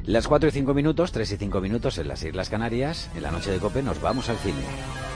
Las 4 y 5 minutos, 3 y 5 minutos en las Islas Canarias. En la noche de COPE nos vamos al cine.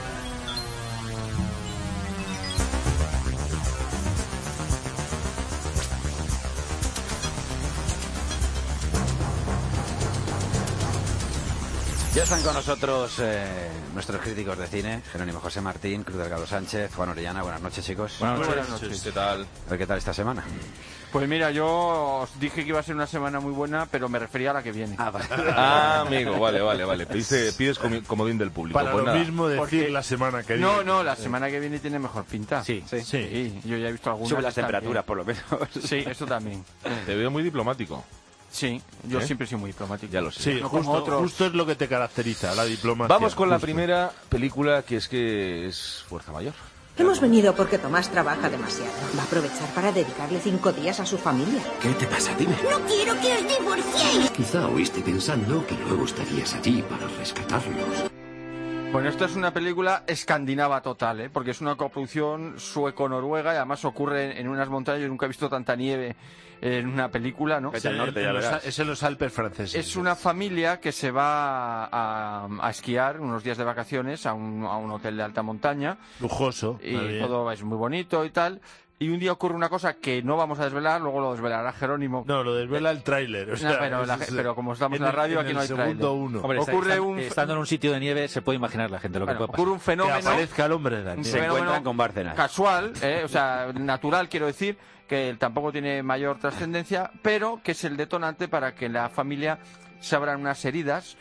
Ya están con nosotros nuestros críticos de cine, Jerónimo José Martín, Cruz Delgado Sánchez, Juan Orellana. Buenas noches, chicos. Buenas noches. ¿Qué tal? A ver, ¿qué tal esta semana? Pues mira, yo os dije que iba a ser una semana muy buena, pero me refería a la que viene. Amigo, vale. Pides comodín del público. Para pues lo nada. mismo decir la semana que viene. No, la semana que viene tiene mejor pinta. Sí. Yo ya he visto algunas. Sube las que están temperaturas, por lo menos. bien. Sí, eso también. Te veo muy diplomático. Sí, yo siempre soy muy diplomático. Ya lo sé. Sí, No como otros. justo es lo que te caracteriza, la diplomacia. Vamos con la Justo. primera película, que es Fuerza Mayor. Hemos venido porque Tomás trabaja demasiado. Va a aprovechar para dedicarle 5 días a su familia. ¿Qué te pasa? Dime. ¡No quiero que os divorciéis! Quizá oíste pensando que luego estarías allí para rescatarlos. Bueno, esta es una película escandinava total, porque es una coproducción sueco-noruega y además ocurre en unas montañas. Yo nunca he visto tanta nieve en una película, ¿no? Vete al norte, ya verás. Es en los Alpes franceses. Es una familia que se va a esquiar unos días de vacaciones a un hotel de alta montaña Lujoso. y muy bien. todo es muy bonito y tal. Y un día ocurre una cosa que no vamos a desvelar, luego lo desvelará Jerónimo. No, lo desvela el tráiler. O sea, Pero como estamos en la radio, aquí no hay tráiler. Hombre, estando en un sitio de nieve se puede imaginar la gente lo que puede pasar. Ocurre un Que fenómeno aparezca el hombre de la Un nieve. Se fenómeno encuentran con Bárcenas. casual, o sea, natural, quiero decir, que tampoco tiene mayor trascendencia, pero que es el detonante para que en la familia se abran unas heridas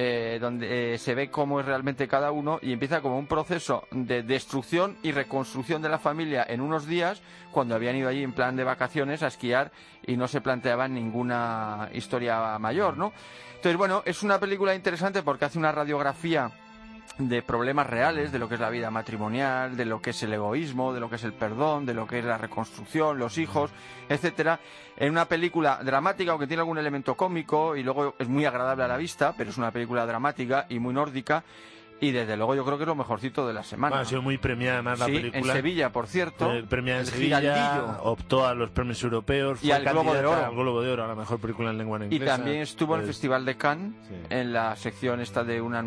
donde se ve cómo es realmente cada uno y empieza como un proceso de destrucción y reconstrucción de la familia en unos días cuando habían ido allí en plan de vacaciones a esquiar y no se planteaban ninguna historia mayor, ¿no? Entonces, bueno, es una película interesante porque hace una radiografía de problemas reales, de lo que es la vida matrimonial, de lo que es el egoísmo, de lo que es el perdón, de lo que es la reconstrucción, los hijos, etcétera, en una película dramática, aunque tiene algún elemento cómico y luego es muy agradable a la vista, pero es una película dramática y muy nórdica. Y desde luego yo creo que es lo mejorcito de la semana. Ha sido muy premiada además la Sí, película. en Sevilla, por cierto. Premiada en el Sevilla, Giraldillo. optó a los premios europeos. Y fue al Globo de candidata Oro. al Globo de Oro, a la mejor película en lengua Y inglesa. también estuvo en el Pues, Festival de Cannes, sí. en la sección esta de una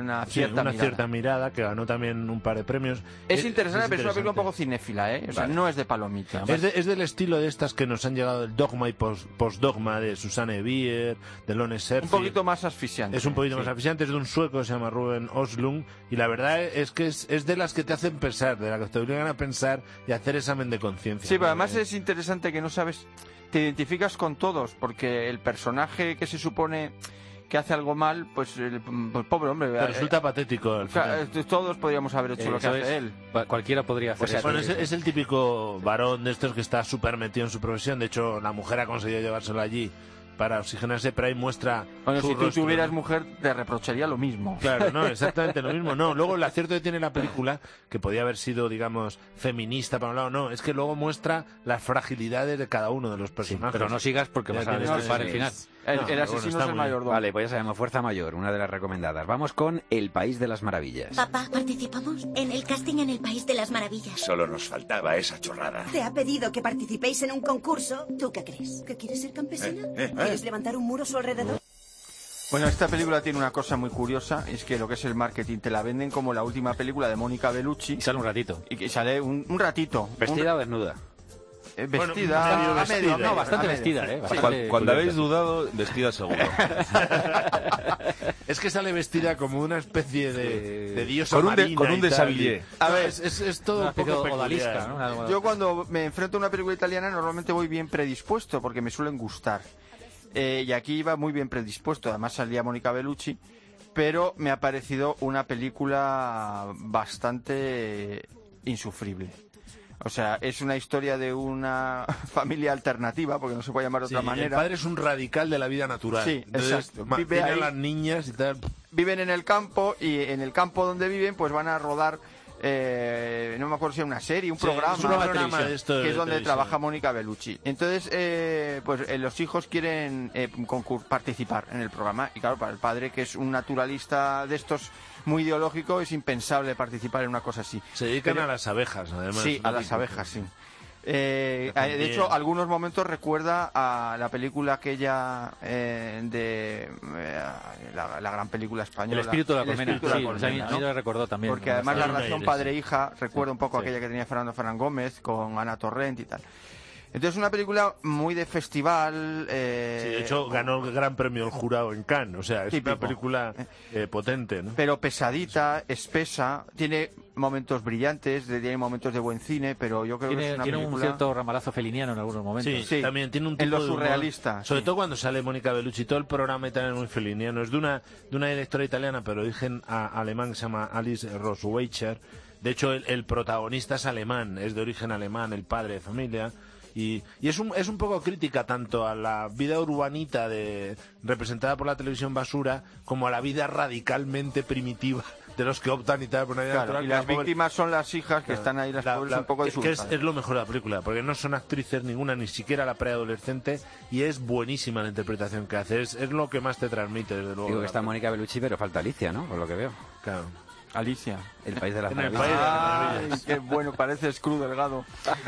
cierta mirada, que ganó también un par de premios. Es interesante, pero es una película un poco cinéfila, O sea, Vale. no es de palomita. Es del estilo de estas que nos han llegado del Dogma y Postdogma de Susanne Bier, de Lone Un Scherfig. poquito más asfixiante. Es un poquito sí. más aficionante, es de un sueco que se llama Ruben Östlund, y la verdad es que es de las que te hacen pensar, de las que te obligan a pensar y a hacer examen de conciencia. Sí, pero ¿no? además es interesante que no sabes, te identificas con todos, porque el personaje que se supone que hace algo mal, pues el pobre hombre. Te resulta patético al final. Todos podríamos haber hecho lo que hace él. Cualquiera podría hacer eso. Bueno, es el típico varón de estos que está súper metido en su profesión. De hecho, la mujer ha conseguido llevárselo allí para oxigenarse, pero ahí muestra Bueno, su si tú rostro, tuvieras ¿no? mujer, te reprocharía lo mismo. Claro, no, exactamente lo mismo. No, luego el acierto que tiene la película, que podía haber sido, digamos, feminista para un lado, no, es que luego muestra las fragilidades de cada uno de los personajes. Pero no sigas porque vas a tienes destripar que- el final. El No, pero asesino bueno, es está el muy mayordomo. Vale, pues ya sabemos, Fuerza Mayor, una de las recomendadas. Vamos con El País de las Maravillas. Papá, ¿participamos en el casting en el País de las Maravillas? Solo nos faltaba esa chorrada. Te ha pedido que participéis en un concurso. ¿Tú qué crees? ¿Que quieres ser campesina? ¿Quieres levantar un muro a su alrededor? Bueno, esta película tiene una cosa muy curiosa, es que lo que es el marketing te la venden como la última película de Mónica Bellucci. Y sale un ratito. Y que sale un ratito. ¿Vestida o desnuda? Vestida, medio a medio, vestida. no, Bastante a medio. vestida, Sí. Bastante Cuando cubierta. habéis dudado, vestida seguro. Es que sale vestida como una especie de diosa Con un marina con un y tal. deshabillé. A ver, es todo Una un poco especie de peculiar. odalisca, ¿no? Algo- Yo cuando me enfrento a una película italiana normalmente voy bien predispuesto porque me suelen gustar. Y aquí iba muy bien predispuesto, además salía Mónica Bellucci, pero me ha parecido una película bastante insufrible. O sea, es una historia de una familia alternativa, porque no se puede llamar de Sí, otra manera. el padre es un radical de la vida natural. Sí, Entonces, exacto. Vive tiene a ahí. las niñas y tal. Viven en el campo y en el campo donde viven pues van a rodar, no me acuerdo si era una serie, un Sí, programa, es un programa de esto de que es donde televisión. trabaja Mónica Bellucci. Entonces, los hijos quieren participar en el programa y claro, para el padre, que es un naturalista de estos muy ideológico, es impensable participar en una cosa así. Se dedican Pero- a las abejas, además. Sí, ¿no? a las abejas, sí. De hecho, algunos momentos recuerda a la película aquella de la gran película española. El espíritu de la colmena. Sí, a mí lo recordó también. Porque además la relación padre-hija recuerda un poco aquella que tenía Fernando Fernán Gómez con Ana Torrent y tal. Entonces, una película muy de festival. Sí, de hecho, ganó el Gran Premio del Jurado en Cannes. O sea, es típico. una película potente, ¿no? Pero pesadita, espesa, tiene momentos brillantes, tiene momentos de buen cine, pero yo creo que es una tiene película... un cierto ramalazo feliniano en algunos momentos. Sí, también tiene un tipo en lo de humor, surrealista. sobre todo cuando sale Mónica Bellucci, todo el programa italiano es muy feliniano. Es de una directora italiana, pero de origen alemán, que se llama Alice Rohrwacher. De hecho, el protagonista es alemán, es de origen alemán, el padre de familia. Y es un poco crítica tanto a la vida urbanita representada por la televisión basura como a la vida radicalmente primitiva de los que optan y tal por una vida natural. Y las víctimas son las hijas que están ahí, las pobres, un poco disfrutadas. Es lo mejor de la película, porque no son actrices ninguna, ni siquiera la preadolescente, y es buenísima la interpretación que hace. Es lo que más te transmite, desde luego. Digo que está Mónica Bellucci, pero falta Alicia, ¿no? Por lo que veo. Claro. Alicia. El país de las En el maravillas. país de las maravillas. Qué bueno, parece Screw Delgado.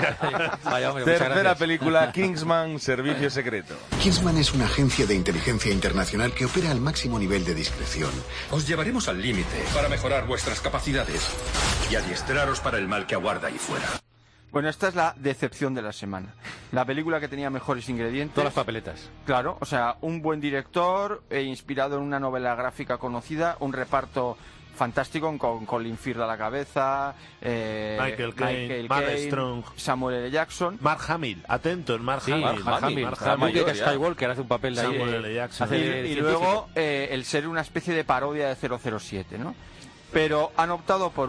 Vaya, hombre, muchas Tercera gracias. película, Kingsman, Servicio Secreto. Kingsman es una agencia de inteligencia internacional que opera al máximo nivel de discreción. Os llevaremos al límite para mejorar vuestras capacidades y adiestraros para el mal que aguarda ahí fuera. Bueno, esta es la decepción de la semana. La película que tenía mejores ingredientes. Todas las papeletas. Claro, o sea, un buen director, inspirado en una novela gráfica conocida, un reparto fantástico con Colin Firth a la cabeza, Michael Caine, Mark Strong, Samuel L. Jackson, Mark Hamill, atentos, Mark Sí, Hamill. Mark Hamill. Luke Skywalker hace un papel de ahí. Samuel L. Jackson. hace de y científico. luego el ser una especie de parodia de 007, ¿no? Pero han optado por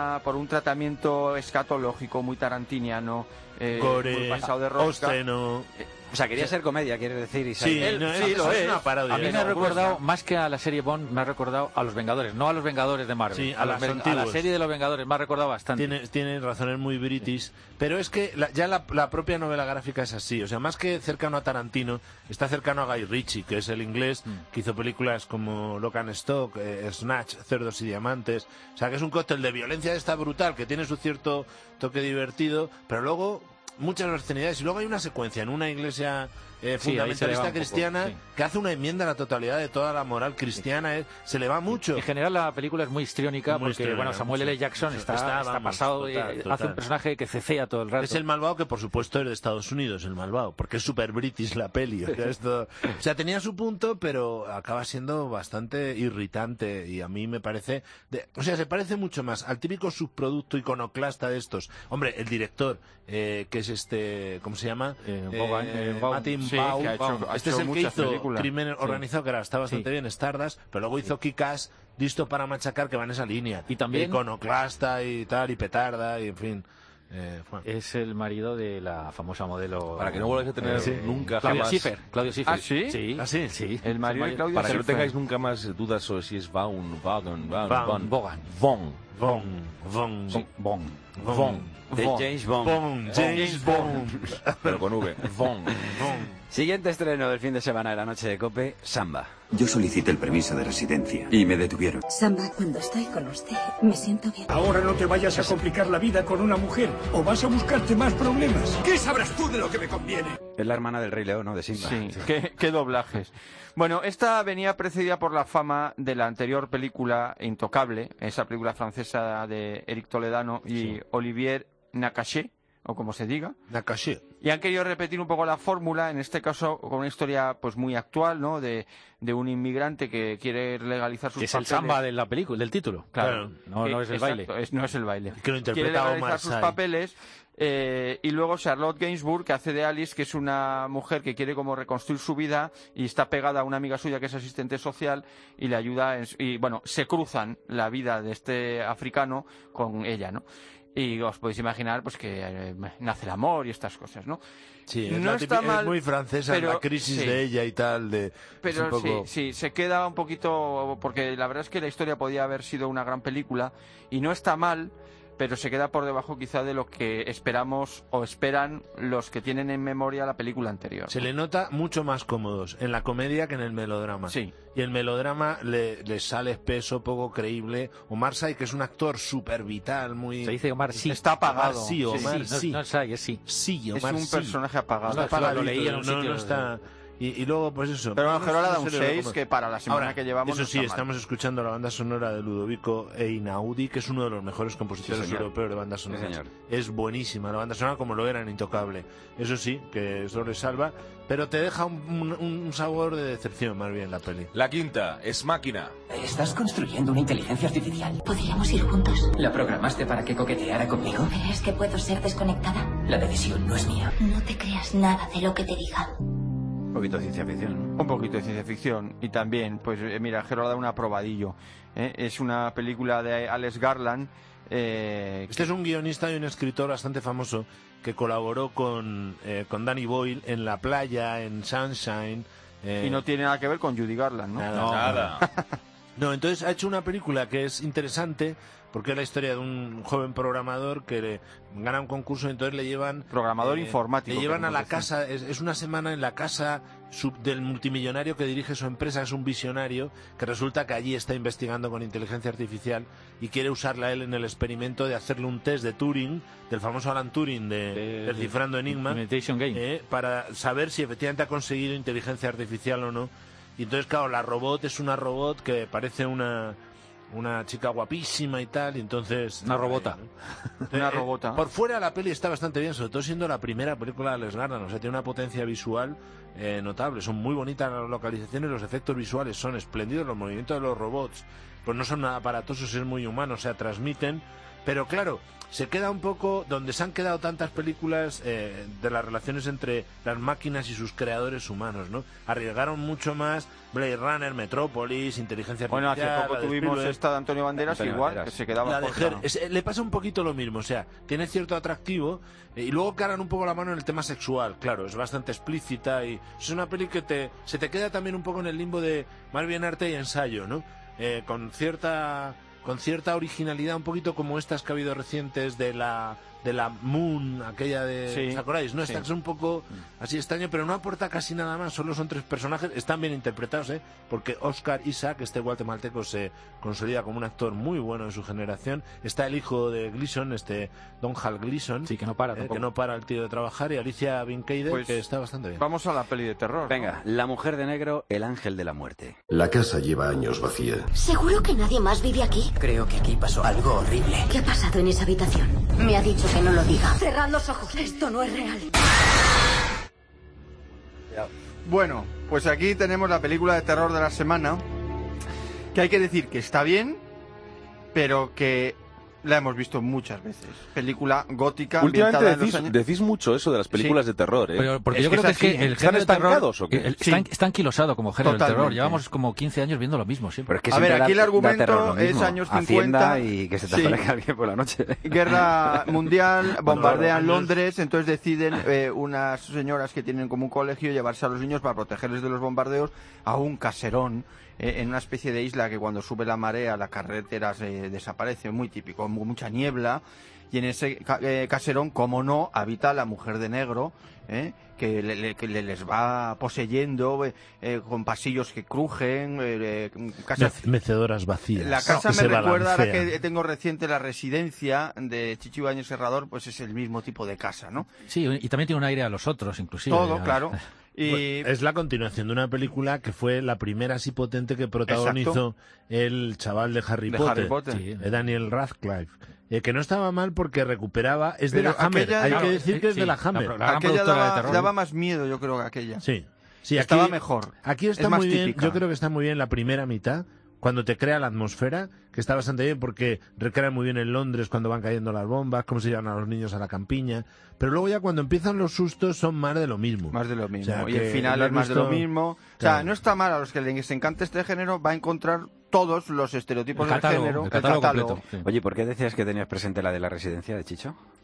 un tratamiento escatológico muy tarantiniano, Gore, muy pasado de rosca. obsceno. O sea, quería ser comedia, quieres decir. Sí, no, sí, es lo es. una parodia. A mí me ha recordado, más que a la serie Bond, me ha recordado a los Vengadores, no a los Vengadores de Marvel. Sí, a los a la antiguos. serie de los Vengadores, me ha recordado bastante. Tienes razón, es muy british, pero es que la propia novela gráfica es así, o sea, más que cercano a Tarantino, está cercano a Guy Ritchie, que es el inglés que hizo películas como Lock and Stock, Snatch, Cerdos y Diamantes, o sea, que es un cóctel de violencia esta brutal, que tiene su cierto toque divertido, pero luego muchas obscenidades, y luego hay una secuencia en una iglesia fundamentalista cristiana que hace una enmienda a la totalidad de toda la moral cristiana, se le va mucho. En general la película es muy histriónica porque bueno, Samuel L. Jackson está pasado, total. hace un personaje que cecea todo el rato. Es el malvado que por supuesto es de Estados Unidos, el malvado, porque es super british la peli. O sea, tenía su punto, pero acaba siendo bastante irritante y a mí me parece... o sea, se parece mucho más al típico subproducto iconoclasta de estos. Hombre, el director, que es ¿cómo se llama? Martin Baum. Este es el que hizo Crimen Organizado, que ahora está bastante bien, Stardust, pero luego hizo Kick-Ass, listo para machacar, que va en esa línea. Y también iconoclasta y tal, y petarda, y en fin... Es el marido de la famosa modelo... Para que no vuelváis a tener nunca Claudio jamás... Schiffer. Claudio Schiffer. ¿Ah, sí? Sí. ¿Ah, sí? Sí. El marido de Claudia Para que no Schiffer. tengáis nunca más dudas sobre si es Vaughan, De James Bond. James Bond. pero con V. Siguiente estreno del fin de semana de la noche de COPE, Samba. Yo solicité el permiso de residencia y me detuvieron. Samba, cuando estoy con usted, me siento bien. Ahora no te vayas a complicar la vida con una mujer o vas a buscarte más problemas. ¿Qué sabrás tú de lo que me conviene? Es la hermana del Rey León, ¿no? De Simba. Sí, qué doblajes. Bueno, esta venía precedida por la fama de la anterior película Intocable, esa película francesa de Éric Toledano y Olivier Nakache, o como se diga. Nakache. Y han querido repetir un poco la fórmula, en este caso con una historia pues muy actual, ¿no? De un inmigrante que quiere legalizar sus Que es papeles. el samba de la película, del título. Claro. No es el baile. Exacto, no es el baile. Que lo interpreta Quiere legalizar Omar sus Sy. papeles. Y luego Charlotte Gainsbourg, que hace de Alice, que es una mujer que quiere como reconstruir su vida y está pegada a una amiga suya que es asistente social y le ayuda. Y bueno, se cruzan la vida de este africano con ella, ¿no? Y os podéis imaginar pues que nace el amor y estas cosas, ¿no? Sí, no está mal, es muy francesa, pero, la crisis sí. de ella y tal. Pero un poco... sí, se queda un poquito... Porque la verdad es que la historia podía haber sido una gran película y no está mal, pero se queda por debajo quizá de lo que esperamos o esperan los que tienen en memoria la película anterior. Se le nota mucho más cómodos en la comedia que en el melodrama. Sí. Y el melodrama le sale espeso, poco creíble. Omar Sy, que es un actor súper vital, muy... Se dice Omar Sy. Está apagado. Omar Sy, Omar Sy. No Sy, es Sy. Sí, Es Omar un Sy. personaje apagado. Está apagadito, Lo leí en un sitio. no está... Y luego, pues eso. Pero bueno, Gerola da No un se le 6, como- que para la semana Ahora, que llevamos eso no sí, está mal. estamos escuchando la banda sonora de Ludovico Einaudi, que es uno de los mejores compositores Sí, señor. europeos de bandas sonoras. señor. Es buenísima la banda sonora, como lo era en Intocable. Eso sí, que eso le salva, pero te deja un sabor de decepción, más bien, la peli. La quinta es Máquina. ¿Estás construyendo una inteligencia artificial? ¿Podríamos ir juntos? ¿La programaste para que coqueteara conmigo? ¿Crees que puedo ser desconectada? La decisión no es mía. No te creas nada de lo que te diga. Un poquito de ciencia ficción, ¿no? Un poquito de ciencia ficción. Y también, pues mira, Gerola da un aprobadillo. Es una película de Alex Garland. Este es un guionista y un escritor bastante famoso que colaboró con Danny Boyle en La Playa, en Sunshine. Y no tiene nada que ver con Judy Garland, ¿no? Nada. No, entonces ha hecho una película que es interesante porque es la historia de un joven programador que gana un concurso y entonces le llevan... Programador informático. Le llevan a la queremos decir. casa, es una semana en la casa del multimillonario que dirige su empresa, es un visionario, que resulta que allí está investigando con inteligencia artificial y quiere usarla él en el experimento de hacerle un test de Turing, del famoso Alan Turing de Descifrando Enigma, Imitation Game. para saber si efectivamente ha conseguido inteligencia artificial o no. Y entonces, claro, la robot es una robot que parece una chica guapísima y tal, y entonces... Una robota. Una robota. Por fuera la peli está bastante bien, sobre todo siendo la primera película de Alex Garland, o sea, tiene una potencia visual notable, son muy bonitas las localizaciones, los efectos visuales son espléndidos, los movimientos de los robots pues no son nada aparatosos, es muy humano, o sea, transmiten, pero claro, se queda un poco donde se han quedado tantas películas de las relaciones entre las máquinas y sus creadores humanos, ¿no? Arriesgaron mucho más Blade Runner, Metrópolis, Inteligencia Bueno, hace Artificial... poco la de tuvimos Spielberg. esta de Antonio Banderas, Antonio igual, Banderas. que se quedaba La de corta. le pasa un poquito lo mismo, o sea, tiene cierto atractivo y luego cargan un poco la mano en el tema sexual, claro, es bastante explícita y es una peli que se te queda también un poco en el limbo de más bien arte y ensayo, ¿no? Con cierta originalidad, un poquito como estas que ha habido recientes de la Moon, aquella de... Sí, ¿os acordáis? ¿No? sí. Esta es un poco así extraño, pero no aporta casi nada más, solo son 3 personajes, están bien interpretados, porque Oscar Isaac, este guatemalteco, se consolida como un actor muy bueno en su generación. Está el hijo de Gleason, Don Hal Gleason, Sí, que no para tampoco. que no para el tío de trabajar, y Alicia Vikander, Pues que está bastante bien. Vamos a la peli de terror. Venga, La mujer de negro, el ángel de la muerte. La casa lleva años vacía. ¿Seguro que nadie más vive aquí? Creo que aquí pasó algo horrible. ¿Qué ha pasado en esa habitación? Me ha dicho que no lo diga. Cerrad los ojos. Esto no es real. Bueno, pues aquí tenemos la película de terror de la semana, que hay que decir que está bien, pero que la hemos visto muchas veces. Película gótica Últimamente ambientada en los años... decís mucho eso de las películas de terror, ¿eh? Pero porque Es yo que creo que es es que así. el ¿Están género del terror estancados o qué? está anquilosado como género del terror. Totalmente. Llevamos como 15 años viendo lo mismo siempre. Pero es que A ver, siempre aquí el da argumento terror lo es mismo. años 50. Hacienda y que se te Sí. aparezca alguien por la noche. Guerra mundial, bombardean años. Londres, entonces deciden unas señoras que tienen como un colegio llevarse a los niños para protegerles de los bombardeos a un caserón en una especie de isla que cuando sube la marea la carretera se desaparece, muy típico, mucha niebla, y en ese caserón, como no, habita la mujer de negro, que les va poseyendo con pasillos que crujen, casas... Mecedoras vacías. La casa que me se recuerda, ahora balancean. que tengo reciente la residencia de Chichi Ibáñez Serrador, pues es el mismo tipo de casa, ¿no? Sí, y también tiene un aire a los otros, inclusive. Todo, claro. Y Es la continuación de una película que fue la primera así potente que protagonizó el chaval de Harry De Potter, Harry Potter. Sí. Daniel Radcliffe, que no estaba mal porque recuperaba, es de Pero la Hammer, aquella- hay claro, que decir que es sí, de la la Hammer. pro- la gran aquella productora de daba, terror. daba más miedo, yo creo, que aquella. Sí, sí, Estaba aquí, mejor. Aquí Es está más muy bien, típica. yo creo que está muy bien la primera mitad, cuando te crea la atmósfera, que está bastante bien porque recrean muy bien en Londres cuando van cayendo las bombas, cómo se llevan a los niños a la campiña, pero luego ya cuando empiezan los sustos son más de lo mismo. Más de lo mismo. O sea, y que el final lo es has más de visto- lo mismo. O Claro. sea, no está mal. A los que les encanta este género va a encontrar todos los estereotipos El catálogo, del género. el catálogo completo. Sí. Oye, ¿por qué decías que tenías presente la de la residencia de Chicho?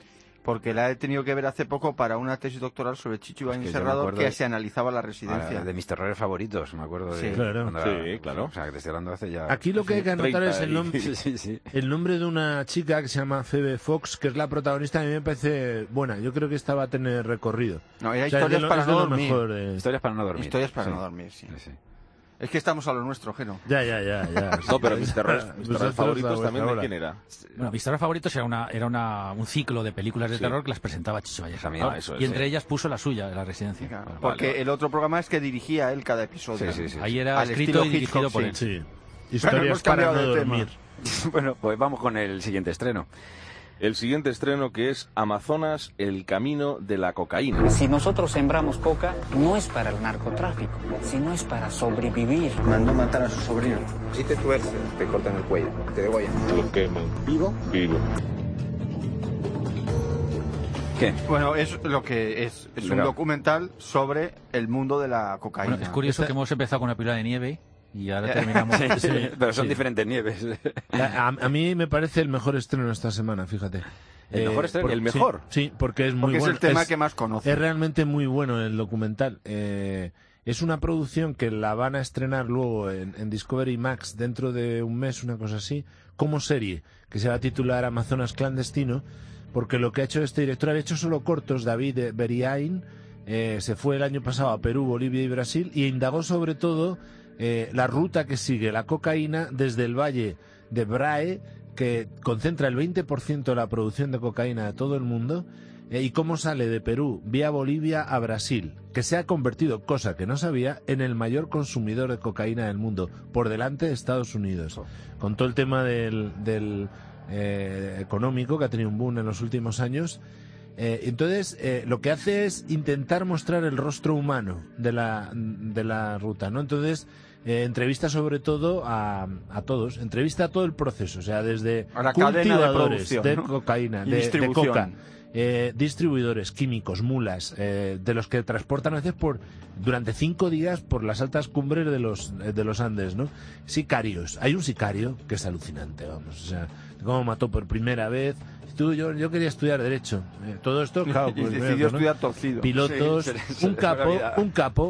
porque la he tenido que ver hace poco para una tesis doctoral sobre Chicho Ibáñez Serrador, que se analizaba la residencia. De mis terrores favoritos, me acuerdo. Sí, claro. Claro. O sea, que te estoy hablando hace ya... Aquí lo que hay que anotar es el nombre de una chica que se llama Phoebe Fox, que es la protagonista. A mí me parece buena. Yo creo que esta va a tener recorrido. No, era Historias para no dormir. Historias para no dormir. Historias para no dormir, sí. Es que estamos a lo nuestro, Geno. Ya. No, pero mis terrores favoritos también, ¿de quién era? Bueno, mis terrores favoritos era un ciclo de películas de terror que las presentaba Chicho Ibáñez Serrador. Y entre ellas puso la suya, de La Residencia. Claro, porque el otro programa es que dirigía él cada episodio. Sí. Ahí era escrito y dirigido por él. Sí. Historias para no dormir. Bueno, pues vamos con el siguiente estreno. El siguiente estreno, que es Amazonas, el camino de la cocaína. Si nosotros sembramos coca, no es para el narcotráfico, sino es para sobrevivir. Mandó matar a su sobrino. Si te tuerces, te cortan el cuello, te degüellan. Lo queman. ¿Vivo? Vivo. ¿Qué? Bueno, es lo que es un documental sobre el mundo de la cocaína. Bueno, es curioso que hemos empezado con una pila de nieve y ahora terminamos. Pero son diferentes nieves. A mí me parece el mejor estreno esta semana, fíjate. ¿El mejor estreno? ¿El mejor? Sí, porque es muy bueno. Es el tema que más conoce. Es realmente muy bueno el documental. Es una producción que la van a estrenar luego en Discovery Max dentro de un mes, una cosa así, como serie, que se va a titular Amazonas Clandestino, porque lo que ha hecho este director, ha hecho solo cortos, David Beriain, se fue el año pasado a Perú, Bolivia y Brasil, y indagó sobre todo la ruta que sigue la cocaína desde el valle de Brae, que concentra el 20% de la producción de cocaína de todo el mundo, y cómo sale de Perú vía Bolivia a Brasil, que se ha convertido, cosa que no sabía, en el mayor consumidor de cocaína del mundo, por delante de Estados Unidos. Con todo el tema del económico, que ha tenido un boom en los últimos años. Entonces, lo que hace es intentar mostrar el rostro humano de la ruta, ¿no? Entonces, entrevista sobre todo a todos, entrevista a todo el proceso, o sea, desde a la cultivadores de cocaína, de coca, distribuidores, químicos, mulas, de los que transportan a veces durante 5 días por las altas cumbres de los Andes, ¿no? Sicarios, hay un sicario que es alucinante, vamos, o sea, cómo mató por primera vez. Yo quería estudiar Derecho. Todo esto, claro, pues, decidió estudiar torcido. Pilotos, sí, un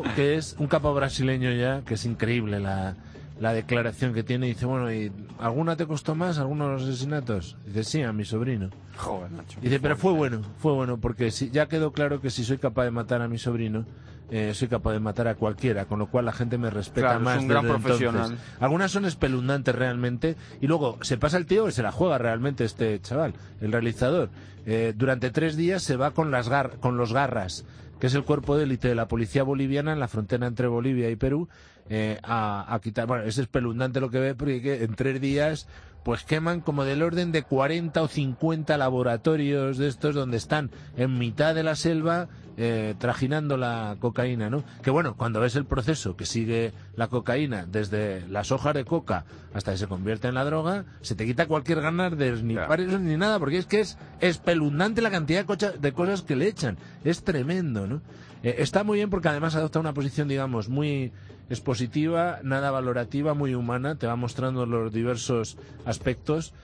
capo brasileño ya, que es increíble la declaración que tiene. Dice, bueno, ¿y alguna te costó más, algunos de los asesinatos? Dice, sí, a mi sobrino. Joder, Nacho. Dice, pero fue bueno, porque ya quedó claro que si soy capaz de matar a mi sobrino, soy capaz de matar a cualquiera, con lo cual la gente me respeta, claro, más. Es un gran profesional. Entonces. Algunas son espeluznantes realmente, y luego se pasa el tío y se la juega realmente este chaval, el realizador. Durante 3 días se va con los Garras, que es el cuerpo de élite de la policía boliviana en la frontera entre Bolivia y Perú, a quitar. Bueno, es espeluznante lo que ve, porque en 3 días pues queman como del orden de 40 o 50 laboratorios de estos donde están en mitad de la selva trajinando la cocaína, ¿no? Que bueno, cuando ves el proceso que sigue la cocaína desde las hojas de coca hasta que se convierte en la droga, se te quita cualquier ganas de ni pares ni nada, porque es que es espeluznante la cantidad de cosas que le echan. Es tremendo, ¿no? Está muy bien porque además adopta una posición, digamos, muy expositiva, nada valorativa, muy humana, te va mostrando los diversos aspectos.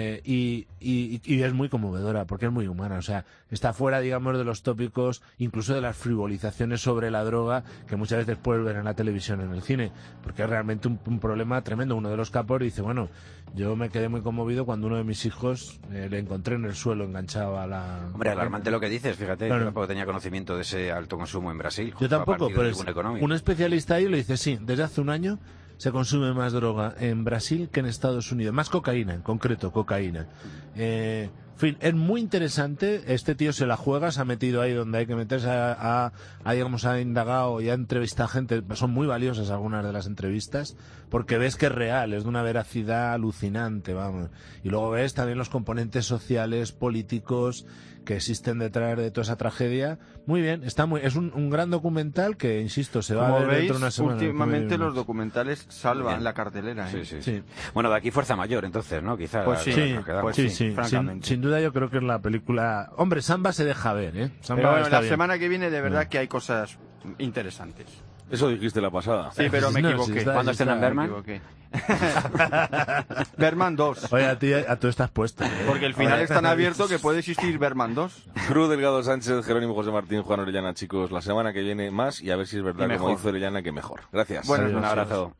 Y es muy conmovedora porque es muy humana, o sea, está fuera, digamos, de los tópicos, incluso de las frivolizaciones sobre la droga que muchas veces puedes ver en la televisión, en el cine, porque es realmente un problema tremendo. Uno de los capos dice, bueno, yo me quedé muy conmovido cuando uno de mis hijos le encontré en el suelo enganchado a la... Hombre, alarmante lo que dices, fíjate, claro. Yo tampoco tenía conocimiento de ese alto consumo en Brasil. Yo tampoco, pero un especialista ahí le dice, sí, desde hace un año se consume más droga en Brasil que en Estados Unidos. Más cocaína, en concreto, cocaína. En fin, es muy interesante. Este tío se la juega, se ha metido ahí donde hay que meterse, digamos, ha indagado y ha entrevistado a gente. Son muy valiosas algunas de las entrevistas, porque ves que es real, es de una veracidad alucinante, vamos. Y luego ves también los componentes sociales, políticos que existen detrás de toda esa tragedia. Muy bien, es un gran documental que, insisto, se va a ver dentro de una semana. Últimamente los documentales salvan la cartelera, ¿eh? Sí. Bueno, de aquí fuerza mayor, entonces, ¿no? Quizás. Pues sí, francamente. Sin duda yo creo que es la película... Hombre, Samba se deja ver, ¿eh? Samba. Pero bueno, la semana que viene de verdad que hay cosas interesantes. Eso dijiste la pasada. Sí, pero me equivoqué. ¿Cuándo estén en Berman? Berman 2. Oye, a tú estás puesto. Porque el final es tan abierto que puede existir Berman 2. Cruz Delgado Sánchez, Jerónimo José Martín, Juan Orellana, chicos, la semana que viene más y a ver si es verdad, como dice Orellana, que mejor. Gracias. Bueno, un abrazo.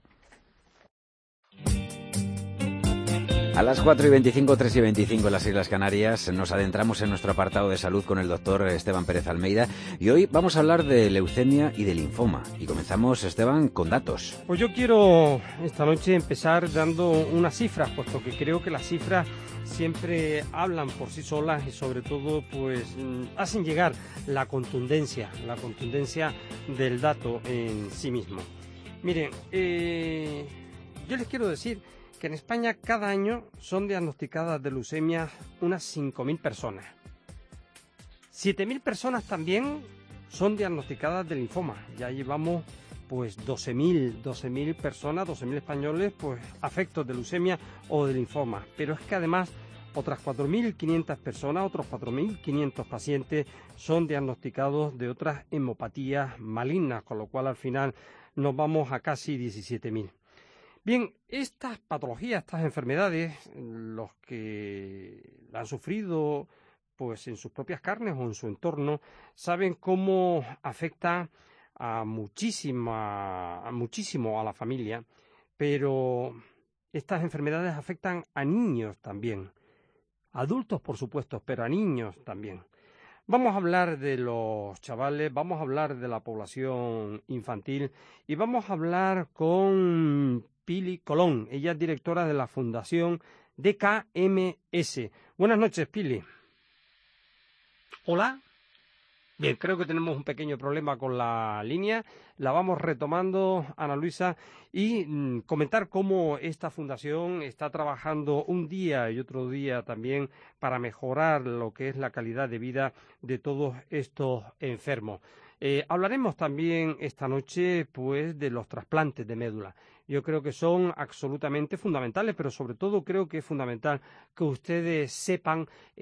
A las 4:25, 3:25 en las Islas Canarias nos adentramos en nuestro apartado de salud con el doctor Esteban Pérez Almeida y hoy vamos a hablar de leucemia y de linfoma. Y comenzamos, Esteban, con datos. Pues yo quiero esta noche empezar dando unas cifras, puesto que creo que las cifras siempre hablan por sí solas y sobre todo pues hacen llegar la contundencia del dato en sí mismo. Miren, yo les quiero decir que en España cada año son diagnosticadas de leucemia unas 5.000 personas. 7.000 personas también son diagnosticadas de linfoma. Ya llevamos pues 12.000 personas, 12.000 españoles pues afectos de leucemia o de linfoma. Pero es que además otras 4.500 personas, otros 4.500 pacientes son diagnosticados de otras hemopatías malignas, con lo cual al final nos vamos a casi 17.000. Bien, estas patologías, estas enfermedades, los que la han sufrido pues en sus propias carnes o en su entorno, saben cómo afecta a muchísimo a la familia, pero estas enfermedades afectan a niños también, adultos por supuesto, pero a niños también. Vamos a hablar de los chavales, vamos a hablar de la población infantil y vamos a hablar con Pili Colón. Ella es directora de la Fundación DKMS. Buenas noches, Pili. Hola. Bien, creo que tenemos un pequeño problema con la línea. La vamos retomando, Ana Luisa, y comentar cómo esta fundación está trabajando un día y otro día también para mejorar lo que es la calidad de vida de todos estos enfermos. Hablaremos también esta noche pues de los trasplantes de médula. Yo creo que son absolutamente fundamentales, pero sobre todo creo que es fundamental que ustedes sepan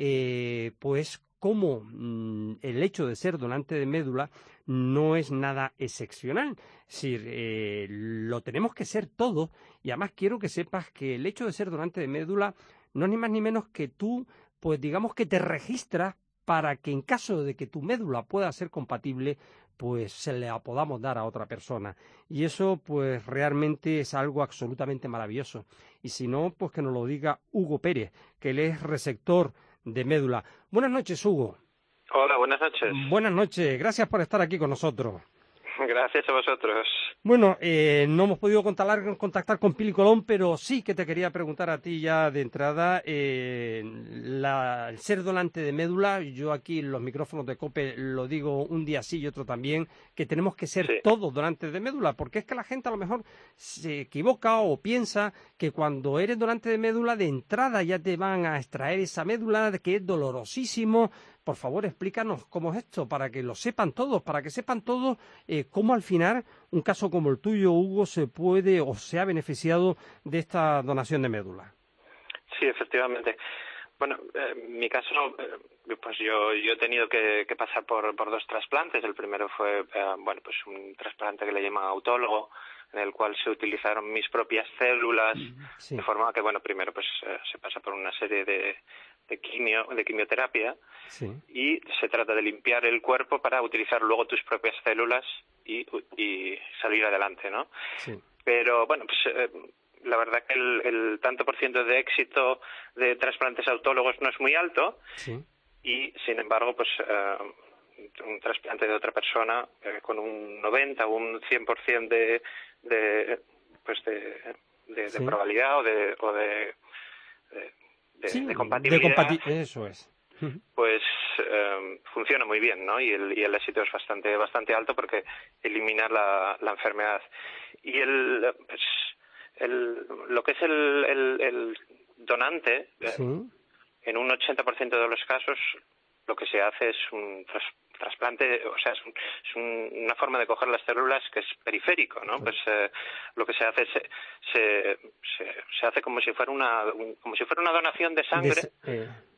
pues cómo el hecho de ser donante de médula no es nada excepcional. Es decir, lo tenemos que ser todos y además quiero que sepas que el hecho de ser donante de médula no es ni más ni menos que tú, pues digamos que te registras para que en caso de que tu médula pueda ser compatible, pues se la podamos dar a otra persona. Y eso pues realmente es algo absolutamente maravilloso. Y si no, pues que nos lo diga Hugo Pérez, que él es receptor de médula. Buenas noches, Hugo. Hola, buenas noches. Buenas noches, gracias por estar aquí con nosotros. Gracias a vosotros. Bueno, no hemos podido contactar con Pili Colón, pero sí que te quería preguntar a ti ya de entrada, el ser donante de médula, yo aquí en los micrófonos de COPE lo digo un día sí y otro también, que tenemos que ser todos donantes de médula, porque es que la gente a lo mejor se equivoca o piensa que cuando eres donante de médula de entrada ya te van a extraer esa médula, que es dolorosísimo. Por favor, explícanos cómo es esto, para que lo sepan todos, para que sepan todos cómo al final un caso como el tuyo, Hugo, se puede o se ha beneficiado de esta donación de médula. Sí, efectivamente. Bueno, en mi caso, pues yo he tenido que pasar por dos trasplantes. El primero fue, pues un trasplante que le llaman autólogo, en el cual se utilizaron mis propias células, de forma que, primero pues se pasa por una serie de quimioterapia y se trata de limpiar el cuerpo para utilizar luego tus propias células y salir adelante, ¿no? Sí. Pero la verdad que el tanto por ciento de éxito de trasplantes autólogos no es muy alto y sin embargo un trasplante de otra persona con un 90 o un 100% de probabilidad o de compatibilidad. Eso es. Pues funciona muy bien, ¿no? Y el éxito es bastante alto porque elimina la enfermedad. Y lo que es el donante, en un 80% de los casos, lo que se hace es un trasplante, o sea, es una forma de coger las células que es periférico, ¿no? Pues lo que se hace se hace como si fuera una donación de sangre,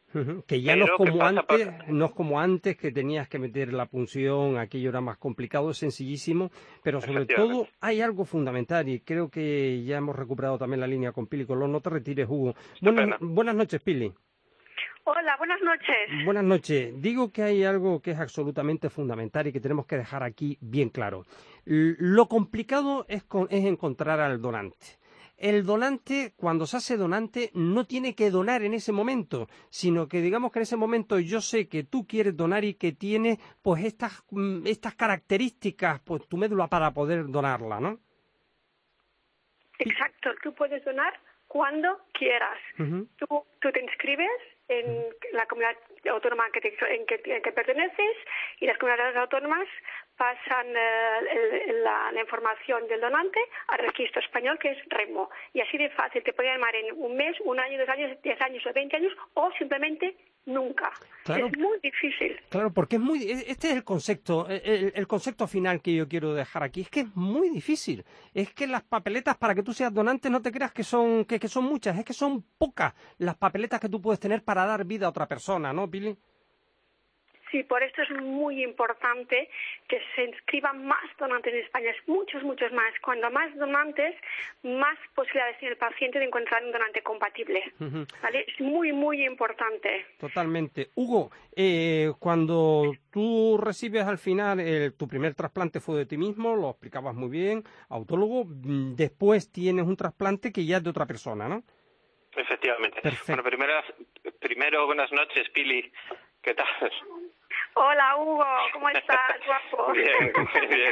Que ya no es como antes, que tenías que meter la punción, aquello era más complicado, es sencillísimo, pero sobre todo hay algo fundamental y creo que ya hemos recuperado también la línea con Pili Colón. No te retires, Hugo. Buenas noches, Pili. Hola, buenas noches. Buenas noches. Digo que hay algo que es absolutamente fundamental y que tenemos que dejar aquí bien claro. Lo complicado es encontrar al donante. El donante, cuando se hace donante, no tiene que donar en ese momento, sino que digamos que en ese momento yo sé que tú quieres donar y que tienes pues estas características, pues tu médula para poder donarla, ¿no? Exacto, tú puedes donar cuando quieras. Tú te inscribes en la comunidad autónoma en que perteneces y las comunidades autónomas pasan la información del donante al registro español, que es REMO. Y así de fácil, te puede llamar en un mes, 1 año, 2 años, 10 años o 20 años, o simplemente nunca. Claro, es muy difícil. Claro, porque este es el concepto final que yo quiero dejar aquí, es que es muy difícil. Es que las papeletas para que tú seas donante, no te creas que son muchas, es que son pocas las papeletas que tú puedes tener para dar vida a otra persona, ¿no, Pili? Sí, por esto es muy importante que se inscriban más donantes en España, muchos más. Cuando más donantes, más posibilidades tiene el paciente de encontrar un donante compatible. ¿Vale? Es muy importante. Totalmente. Hugo, cuando tú recibes al final, tu primer trasplante fue de ti mismo, lo explicabas muy bien, autólogo, después tienes un trasplante que ya es de otra persona, ¿no? Efectivamente. Perfecto. Bueno, primero buenas noches, Pili. ¿Qué tal? Hola, Hugo, ¿cómo estás, guapo? Bien, muy bien.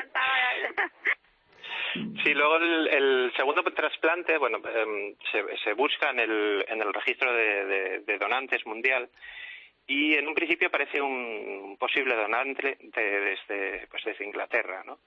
Sí, luego el segundo trasplante, bueno, se busca en el registro de donantes mundial y en un principio aparece un posible donante desde Inglaterra, ¿no?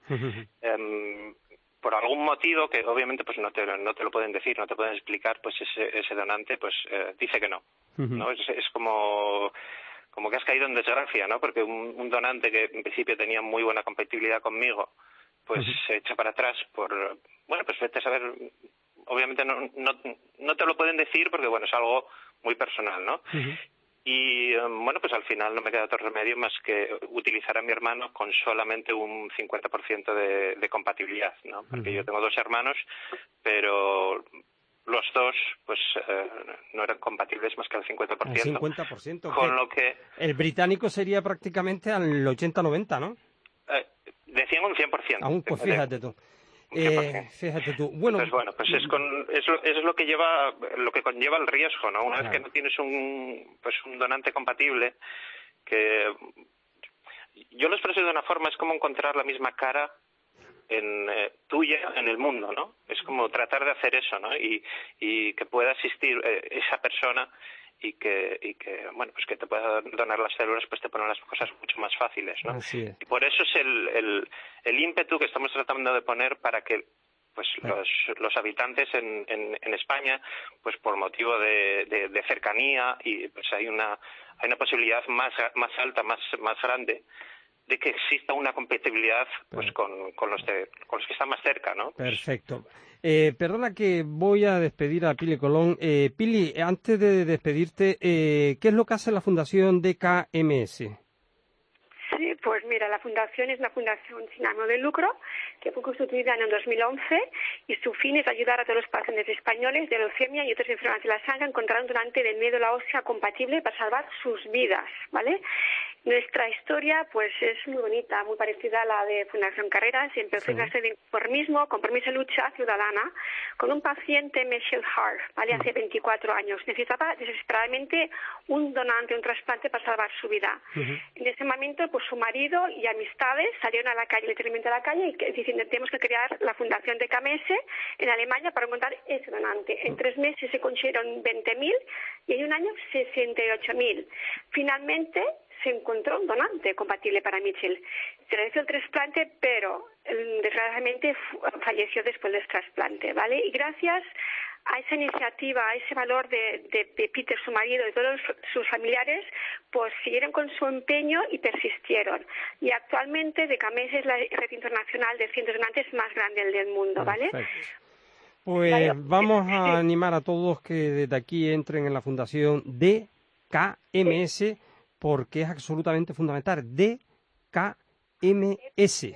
Por algún motivo que obviamente pues no te lo pueden decir, no te pueden explicar, pues ese donante pues dice que no, ¿no? Es como que has caído en desgracia, ¿no? Porque un donante que en principio tenía muy buena compatibilidad conmigo, pues se echa para atrás pues vete a saber, obviamente no te lo pueden decir porque, bueno, es algo muy personal, ¿no? Y, bueno, pues al final no me queda otro remedio más que utilizar a mi hermano con solamente un 50% de compatibilidad, ¿no? Porque yo tengo 2 hermanos, pero los dos pues no eran compatibles más que al 50%. Al 50%. Con lo que el británico sería prácticamente al 80-90, ¿no? Decían un 100%. Aún, pues fíjate tú. Fíjate tú. Bueno, entonces, bueno, pues es lo que conlleva el riesgo, ¿no? Una vez que no tienes un donante compatible, que yo lo expreso de una forma, es como encontrar la misma cara tuya en el mundo, ¿no? Es como tratar de hacer eso, ¿no? Y que pueda asistir esa persona y que bueno, pues que te pueda donar las células, pues te ponen las cosas mucho más fáciles, ¿no? Así es. Y por eso es el ímpetu que estamos tratando de poner para que pues los habitantes en España, pues por motivo de cercanía, y pues hay una posibilidad más alta, más grande, de que exista una compatibilidad pues con los que están más cerca, ¿no? Perfecto. Perdona que voy a despedir a Pili Colón. Pili, antes de despedirte, ¿qué es lo que hace la Fundación DKMS? Sí, pues mira, la fundación es una fundación sin ánimo de lucro que fue constituida en el 2011 y su fin es ayudar a todos los pacientes españoles de leucemia y otras enfermedades de la sangre a encontrar un donante de médula ósea compatible para salvar sus vidas, ¿vale? Nuestra historia pues es muy bonita, muy parecida a la de Fundación Carreras. Empezó en de conformismo, compromiso y lucha ciudadana con un paciente, Michelle Hart, ¿vale? Hace 24 años. Necesitaba desesperadamente un donante, un trasplante para salvar su vida. En ese momento pues su marido y amistades salieron a la calle, literalmente a la calle, y diciendo tenemos que crear la Fundación de KMS en Alemania para encontrar ese donante. En 3 meses se consiguieron 20.000 y en un año 68.000. Finalmente se encontró un donante compatible para Mitchell. Se realizó el trasplante, pero desgraciadamente falleció después del trasplante, ¿vale? Y gracias a esa iniciativa, a ese valor de Peter, su marido, y todos sus familiares, pues siguieron con su empeño y persistieron. Y actualmente DKMS es la red internacional de cientos de donantes más grande del mundo, ¿vale? Perfecto. Pues vamos a animar a todos que desde aquí entren en la fundación DKMS, porque es absolutamente fundamental. DKMS.